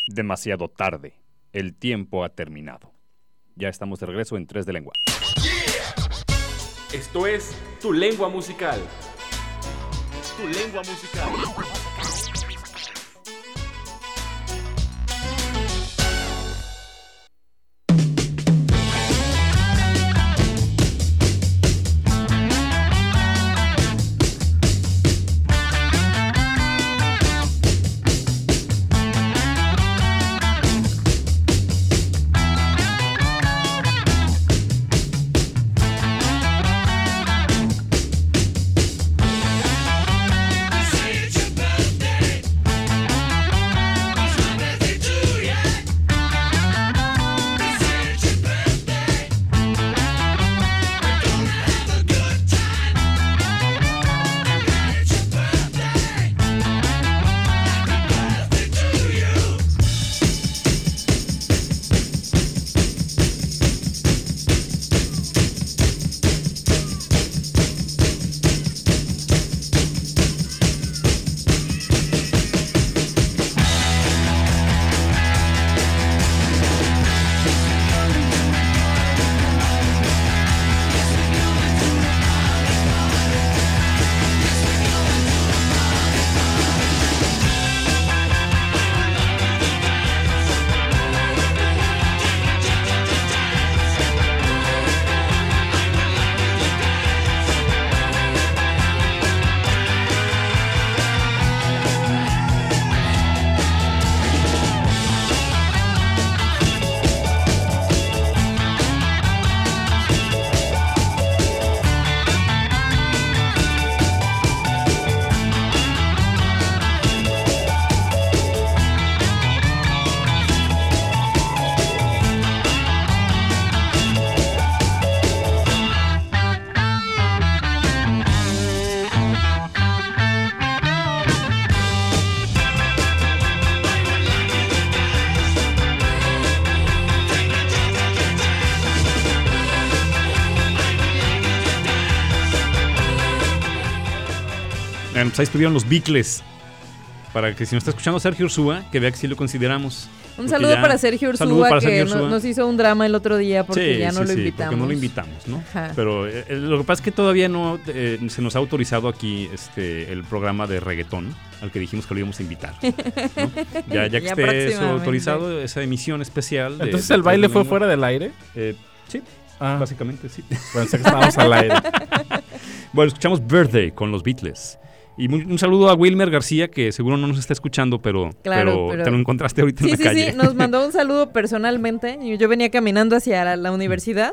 Demasiado tarde. El tiempo ha terminado. Ya estamos de regreso en 3 de Lengua. Esto es Tu Lengua Musical. Tu Lengua Musical. Pues ahí estuvieron los Beatles. Para que si nos está escuchando Sergio Ursúa, que vea que sí lo consideramos. Un saludo para Sergio Ursúa, que nos hizo un drama el otro día porque ya no lo invitamos. Porque no lo invitamos, ¿no? Ajá. Pero lo que pasa es que todavía no se nos ha autorizado aquí el programa de reggaetón, al que dijimos que lo íbamos a invitar, ¿no? ya que esté eso autorizado, esa emisión especial. Entonces, ¿el baile fue fuera del aire? Sí, básicamente sí. Pensé que estábamos al aire. Bueno, escuchamos Birthday con los Beatles. Y un saludo a Wilmer García, que seguro no nos está escuchando, pero te lo encontraste ahorita en la calle. Sí, nos mandó un saludo personalmente. Yo venía caminando hacia la universidad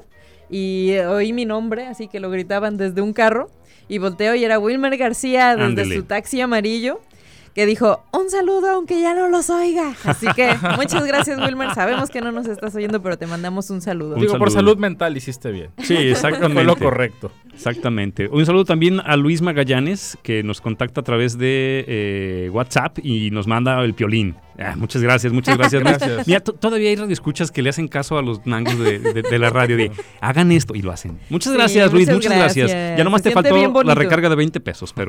y oí mi nombre, así que lo gritaban desde un carro. Y volteo y era Wilmer García desde su taxi amarillo, que dijo, un saludo aunque ya no los oiga. Así que muchas gracias, Wilmer. Sabemos que no nos estás oyendo, pero te mandamos un saludo. Por salud mental hiciste bien. Sí, exactamente. Fue lo correcto. Exactamente. Un saludo también a Luis Magallanes, que nos contacta a través de WhatsApp y nos manda el piolín. Muchas gracias. Gracias. Mira, todavía hay radioescuchas que le hacen caso a los nangos de la radio de hagan esto y lo hacen. Muchas gracias, Luis, muchas gracias. Ya nomás te faltó la recarga de 20 pesos, pero...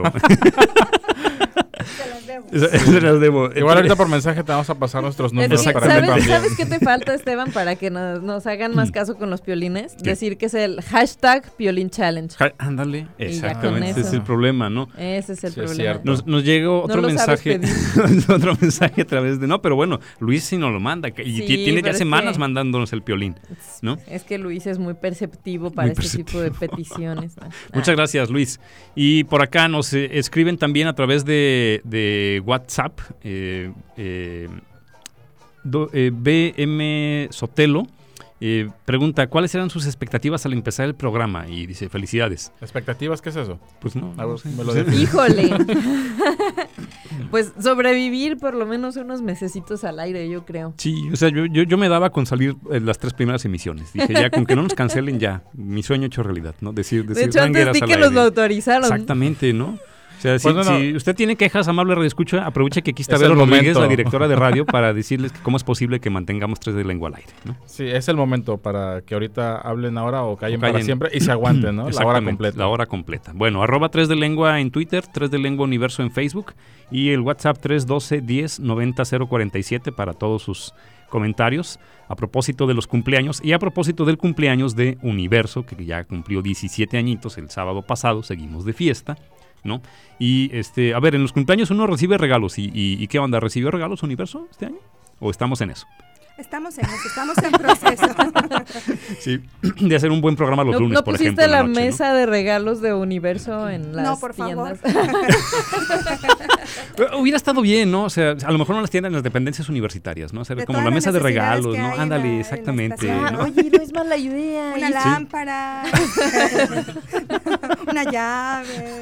Se las debo. Igual ahorita por mensaje te vamos a pasar nuestros números para que también. ¿Sabes qué te falta, Esteban, para que nos hagan más caso con los piolines? ¿Qué? Decir que es el hashtag Piolín Challenge. Ándale, exactamente, ese es el problema, ¿no? Ese es el problema. Nos llegó otro mensaje a través de... No, pero bueno, Luis sí nos lo manda y tiene ya semanas mandándonos el piolín, ¿no? Es que Luis es muy perceptivo para este tipo de peticiones, ¿no? Muchas gracias, Luis. Y por acá nos escriben también a través de WhatsApp, BM Sotelo pregunta, ¿cuáles eran sus expectativas al empezar el programa? Y dice, felicidades. ¿Expectativas? ¿Qué es eso? Pues no. Me lo defino. Híjole. Pues sobrevivir por lo menos unos mesecitos al aire, yo creo. Sí, o sea, yo me daba con salir las 3 primeras emisiones. Dije, ya, con que no nos cancelen ya, mi sueño hecho realidad, ¿no? Decir de hecho, antes vi que nos lo autorizaron. Exactamente, ¿no? O sea, si usted tiene quejas, amable radioescucha, aproveche que aquí está Es Vero el Rodríguez, momento. la directora de radio, para decirles que cómo es posible que mantengamos 3 de lengua al aire, ¿no? Sí, es el momento para que ahorita hablen ahora o callen, O callen. para siempre y se aguanten, ¿no? La hora Exactamente, completa. la hora completa. Bueno, @3 de lengua en Twitter, 3 de lengua universo en Facebook y el WhatsApp 312-10-90-047 para todos sus comentarios a propósito de los cumpleaños y a propósito del cumpleaños de Universo, que ya cumplió 17 añitos el sábado pasado, seguimos de fiesta, ¿no? Y a ver, en los cumpleaños uno recibe regalos y ¿qué onda? ¿Recibió regalos Universo este año? ¿O estamos en eso? Estamos en eso, estamos en proceso. Sí, de hacer un buen programa los lunes, por ejemplo. ¿No pusiste la noche, mesa de regalos de Universo en las No, por tiendas? favor. Hubiera estado bien, ¿no? O sea, a lo mejor no las tiendas en las dependencias universitarias, ¿no? Hacer De como todas la las mesa de necesidades regalos, que ¿no? hay en Ándale, la exactamente, estación. ¿no? Oye, no es mala idea. Una lámpara, una llave.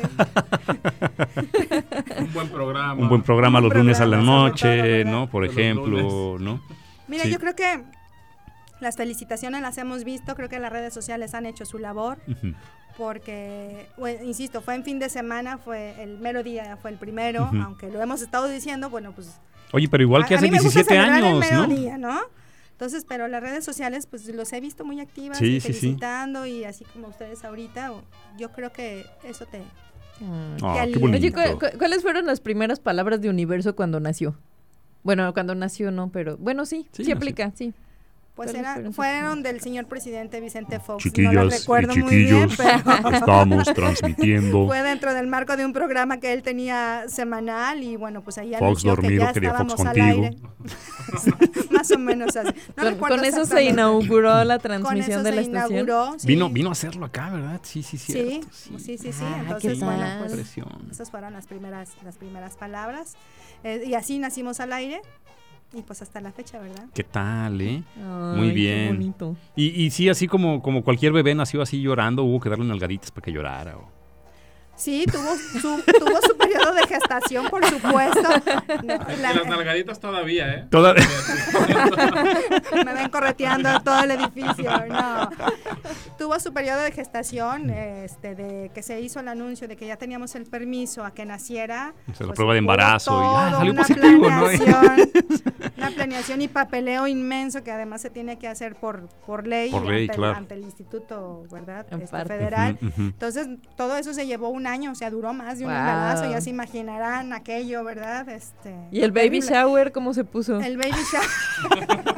Un buen programa. Un buen programa los lunes a la programa, noche, sobre todo, ¿verdad? ¿no? Por Los ejemplo, ¿no? Mira, Sí. yo creo que las felicitaciones las hemos visto, creo que las redes sociales han hecho su labor, Ujú. porque, bueno, insisto, fue en fin de semana, fue el mero día, fue el primero, Ujú. aunque lo hemos estado diciendo, bueno, pues... Oye, pero igual que a hace mí me gusta 17 celebrar años, el mero ¿no? día, ¿no? Entonces, pero las redes sociales, pues los he visto muy activas, Sí, y sí, sí. felicitando, y así como ustedes ahorita, yo creo que eso te... Ah, Qué qué bonito. Oye, ¿cuáles fueron las primeras palabras de Universo cuando nació? Bueno, cuando nació no, pero... Bueno, sí Sí, sí nació. aplica, sí. Pues ¿Cuáles fueron sus fueron primeras? del señor presidente Vicente Fox. Chiquillas no lo recuerdo y muy bien, chiquillos, pero estamos transmitiendo. fue dentro del marco de un programa que él tenía semanal y bueno, pues ahí Fox anunció que dormido, ya quería Fox estábamos al contigo. aire. Más o menos así. No recuerdo Con eso se exactamente. inauguró la Con transmisión eso de la se estación. inauguró, sí. Vino a hacerlo acá, ¿verdad? Sí, Sí, cierto. sí. Ah, Entonces, ¿qué bueno, tal? pues Impresión. esas fueron las primeras palabras. Y así nacimos al aire y pues hasta la fecha, ¿verdad? ¿Qué tal, eh? Ay, Muy qué bien. bonito. Y sí, así como cualquier bebé nació así llorando, hubo que darle nalgaditas para que llorara. Sí, tuvo su periodo de gestación, por supuesto. Las nalgaditas todavía, ¿eh? Me ven correteando todo el edificio. No. Tuvo su periodo de gestación, de que se hizo el anuncio de que ya teníamos el permiso a que naciera. O sea, la Pues, prueba de hubo embarazo y toda salió una positivo, ¿no? Una planeación y papeleo inmenso que además se tiene que hacer por ley, Por ley, claro. ante el Instituto, ¿verdad? En parte. Federal. Ujú, ujú. Entonces, todo eso se llevó un año, o sea, duró más de un Wow. embarazo, ya se imaginarán aquello, ¿verdad? ¿Y el baby terrible. shower cómo se puso? El baby shower.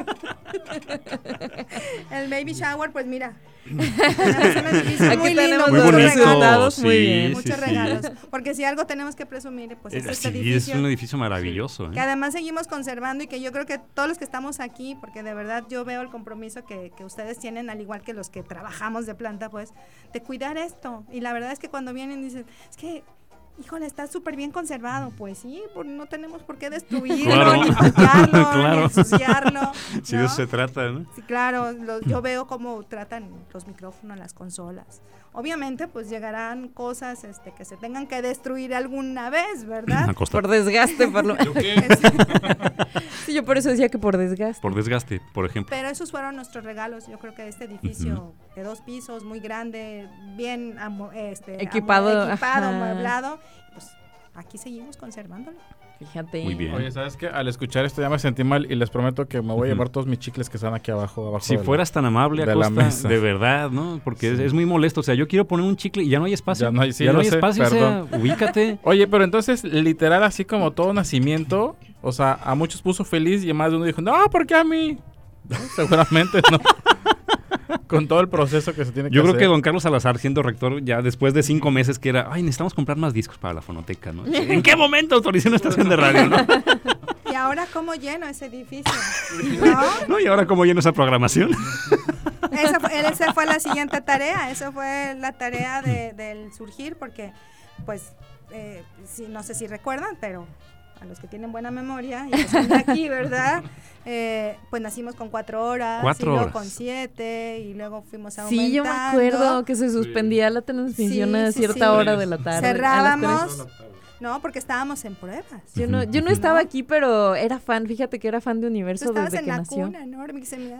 El baby shower, pues mira. Tenemos un edificio Aquí muy lindo, tenemos Muy muchos los bonito, resultados, muy sí, bien. sí, muchos sí. regalos. Porque si algo tenemos que presumir, pues es este Sí, es edificio. un edificio maravilloso. Que además seguimos conservando y que yo creo que todos los que estamos aquí, porque de verdad yo veo el compromiso que ustedes tienen, al igual que los que trabajamos de planta, pues, de cuidar esto. Y la verdad es que cuando vienen dicen, es que, híjole, está súper bien conservado. Pues sí, no tenemos por qué destruirlo, Claro. ni fallarlo, Claro. ni ensuciarlo. Si ¿no? de eso se trata, ¿no? Sí, claro, yo veo cómo tratan los micrófonos, las consolas. Obviamente, pues llegarán cosas que se tengan que destruir alguna vez, ¿verdad? A costa- Por desgaste, por lo... Sí, yo por eso decía que por desgaste. por desgaste, por ejemplo. Pero esos fueron nuestros regalos. Yo creo que este edificio de 2 pisos, muy grande, bien Equipado, ajá. amueblado, pues aquí seguimos conservándolo. Fíjate. Muy bien. Oye, ¿sabes qué? Al escuchar esto ya me sentí mal y les prometo que me voy a llevar todos mis chicles que están aquí abajo Si de la- fueras tan amable, de la Acosta, mesa. de verdad, ¿no? Porque Sí. es muy molesto. O sea, yo quiero poner un chicle y ya no hay espacio. Ya no hay- sí, ya no lo hay sé, espacio, o sea, perdón. ubícate. Oye, pero entonces, literal, así como todo nacimiento, o sea, a muchos puso feliz y a más de uno dijo, no, ¿por qué a mí? No, seguramente no. Con todo el proceso que se tiene que Yo creo hacer. que don Carlos Salazar, siendo rector, ya después de 5 meses que era, ay, necesitamos comprar más discos para la fonoteca, ¿no? ¿En qué momento autoricé una estación de radio, no? Y ahora, ¿cómo lleno ese edificio? ¿No? ¿No? Y ahora, ¿cómo lleno esa programación? Esa fue la siguiente tarea, esa fue la tarea del surgir, porque, pues, no sé si recuerdan, pero a los que tienen buena memoria y que están aquí, ¿verdad? Pues nacimos con 4 horas, 4 y luego horas. con 7, y luego fuimos aumentando. Sí, yo me acuerdo que se suspendía la transmisión Sí, a sí, cierta sí. hora de la tarde. Cerrábamos. No, porque estábamos en pruebas. Yo no estaba aquí, pero era fan. Fíjate que era fan de Universo desde que nació. Estabas en la cuna, ¿no?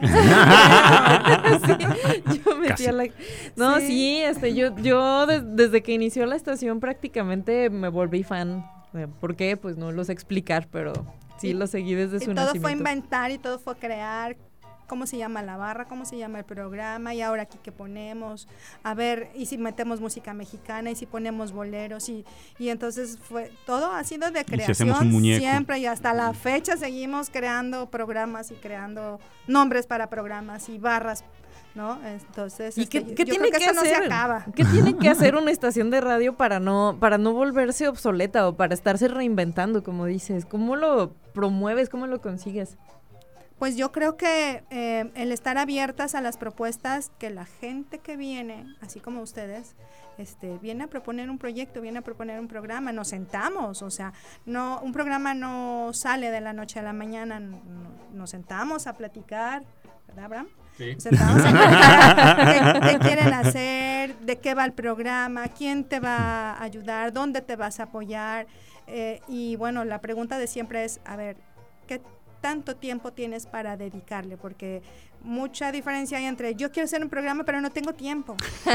Sí, yo metí a la... No, sí, yo desde que inició la estación prácticamente me volví fan. ¿Por qué? Pues no lo sé explicar, pero sí lo seguí desde su nacimiento. Todo fue inventar y todo fue crear. ¿Cómo se llama la barra? ¿Cómo se llama el programa? Y ahora aquí qué ponemos. A ver, y si metemos música mexicana, y si ponemos boleros, y entonces todo ha sido de creación siempre, y hasta la fecha seguimos creando programas y creando nombres para programas y barras, ¿no? Entonces, ¿y qué tiene que hacer? No se acaba. ¿Qué tiene que hacer una estación de radio para no volverse obsoleta o para estarse reinventando, como dices? ¿Cómo lo promueves? ¿Cómo lo consigues? Pues yo creo que el estar abiertas a las propuestas que la gente que viene, así como ustedes, viene a proponer un proyecto, viene a proponer un programa, nos sentamos, o sea, no, un programa no sale de la noche a la mañana, nos sentamos a platicar, ¿verdad, Abraham? Sí. Nos sentamos a platicar qué quieren hacer, de qué va el programa, quién te va a ayudar, dónde te vas a apoyar, y bueno, la pregunta de siempre es, a ver, ¿qué tanto tiempo tienes para dedicarle? Porque mucha diferencia hay entre yo quiero hacer un programa pero no tengo tiempo.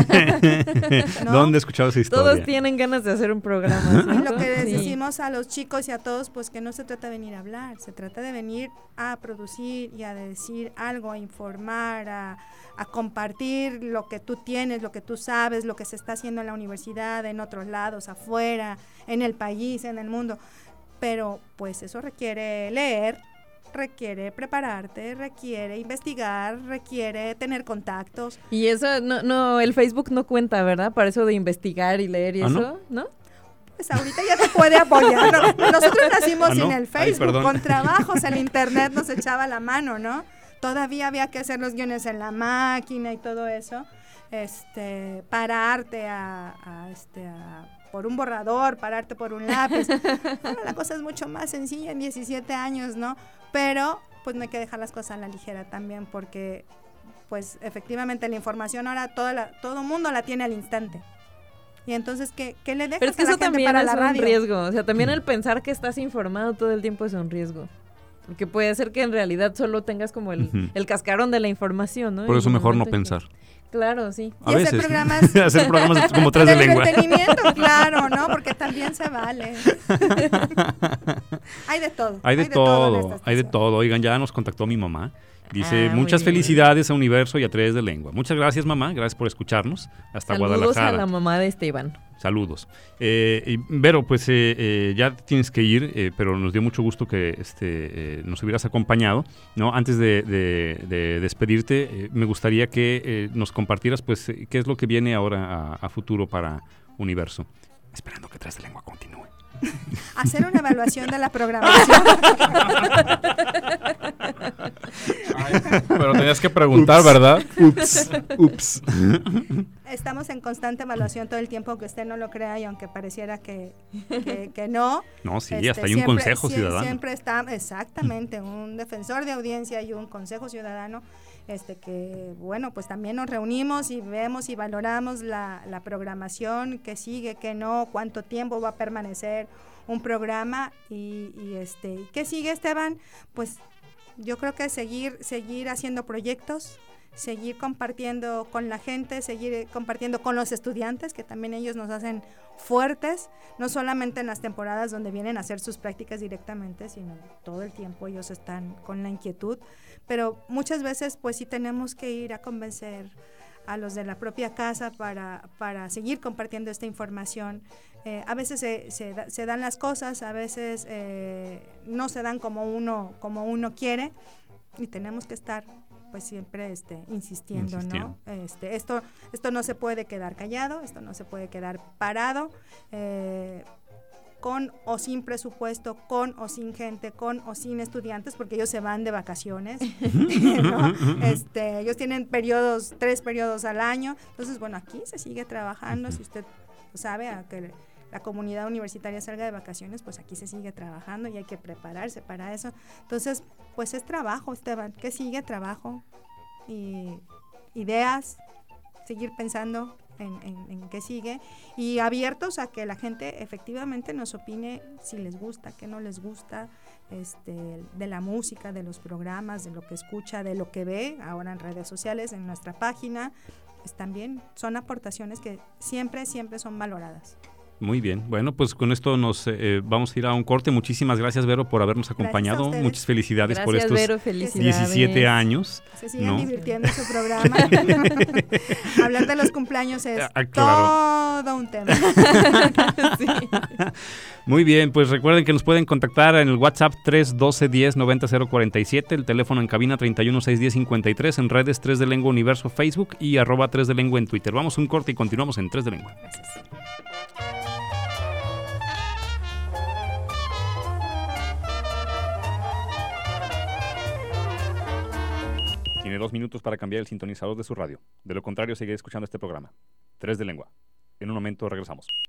¿No? ¿Dónde he escuchado esa historia? Todos tienen ganas de hacer un programa, ¿sí? Y lo que les decimos a los chicos y a todos, pues que no se trata de venir a hablar, se trata de venir a producir y a decir algo, a informar, a compartir lo que tú tienes, lo que tú sabes, lo que se está haciendo en la universidad, en otros lados, afuera, en el país, en el mundo. Pero pues eso requiere leer, requiere prepararte, requiere investigar, requiere tener contactos. Y eso, no, el Facebook no cuenta, ¿verdad? Para eso de investigar y leer y eso, ¿no? Pues ahorita ya te puede apoyar. Nosotros nacimos sin el Facebook, con trabajos en internet nos echaba la mano, ¿no? Todavía había que hacer los guiones en la máquina y todo eso. Pararte por un borrador, pararte por un lápiz. Bueno, la cosa es mucho más sencilla en 17 años, ¿no? Pero pues no hay que dejar las cosas a la ligera también, porque pues efectivamente la información ahora todo mundo la tiene al instante. Y entonces, ¿qué le dejas? Pero es que eso también es un riesgo. O sea, también el pensar que estás informado todo el tiempo es un riesgo. Porque puede ser que en realidad solo tengas como el cascarón de la información, ¿no? Por eso mejor no pensar. Claro, sí. Y hacer programas como 3 de lengua. Entretenimiento, claro, ¿no? Porque también se vale. Hay de todo. Hay de todo. Oigan, ya nos contactó mi mamá. Dice, muchas felicidades a Universo y a 3 de lengua. Muchas gracias, mamá. Gracias por escucharnos. Hasta Guadalajara. Saludos a la mamá de Esteban. Saludos. Vero, pues ya tienes que ir, pero nos dio mucho gusto que nos hubieras acompañado, ¿no? Antes de despedirte, me gustaría que nos compartieras, pues, qué es lo que viene ahora a futuro para Universo. Esperando que 3 de lengua continúe. Hacer una evaluación de la programación. Ay, pero tenías que preguntar, ¿verdad? Ups. Estamos en constante evaluación todo el tiempo, aunque usted no lo crea y aunque pareciera que no. No, sí, hasta hay un consejo ciudadano. Siempre está, exactamente, un defensor de audiencia y un consejo ciudadano, que, bueno, pues también nos reunimos y vemos y valoramos la programación, que sigue, que no, cuánto tiempo va a permanecer un programa y ¿qué sigue, Esteban? Pues yo creo que seguir haciendo proyectos, seguir compartiendo con la gente, seguir compartiendo con los estudiantes, que también ellos nos hacen fuertes, no solamente en las temporadas donde vienen a hacer sus prácticas directamente, sino todo el tiempo ellos están con la inquietud, pero muchas veces pues sí tenemos que ir a convencer a los de la propia casa para seguir compartiendo esta información. A veces se dan las cosas, a veces no se dan como uno quiere, y tenemos que estar pues siempre insistiendo, ¿no? Esto no se puede quedar callado, esto no se puede quedar parado, con o sin presupuesto, con o sin gente, con o sin estudiantes, porque ellos se van de vacaciones, ¿no? Ellos tienen 3 periodos al año, entonces bueno, aquí se sigue trabajando, si usted sabe a que la comunidad universitaria salga de vacaciones, pues aquí se sigue trabajando y hay que prepararse para eso. Entonces, pues es trabajo, Esteban, ¿qué sigue? Trabajo y ideas, seguir pensando en qué sigue, y abiertos a que la gente efectivamente nos opine si les gusta, qué no les gusta, de la música, de los programas, de lo que escucha, de lo que ve ahora en redes sociales, en nuestra página. Pues también son aportaciones que siempre son valoradas. Muy bien, bueno, pues con esto nos vamos a ir a un corte. Muchísimas gracias, Vero, por habernos acompañado. Muchas felicidades por estos Vero, 17 años. Se siguen divirtiendo en su programa. Hablar de los cumpleaños es claro. todo un tema. Sí. Muy bien, pues recuerden que nos pueden contactar en el WhatsApp 312-10-90-047, el teléfono en cabina 31-610-53, en redes 3 de Lengua Universo Facebook y @3 de Lengua en Twitter. Vamos a un corte y continuamos en 3 de Lengua. Gracias. Tiene 2 minutos para cambiar el sintonizador de su radio. De lo contrario, sigue escuchando este programa. 3 de Lengua. En un momento regresamos.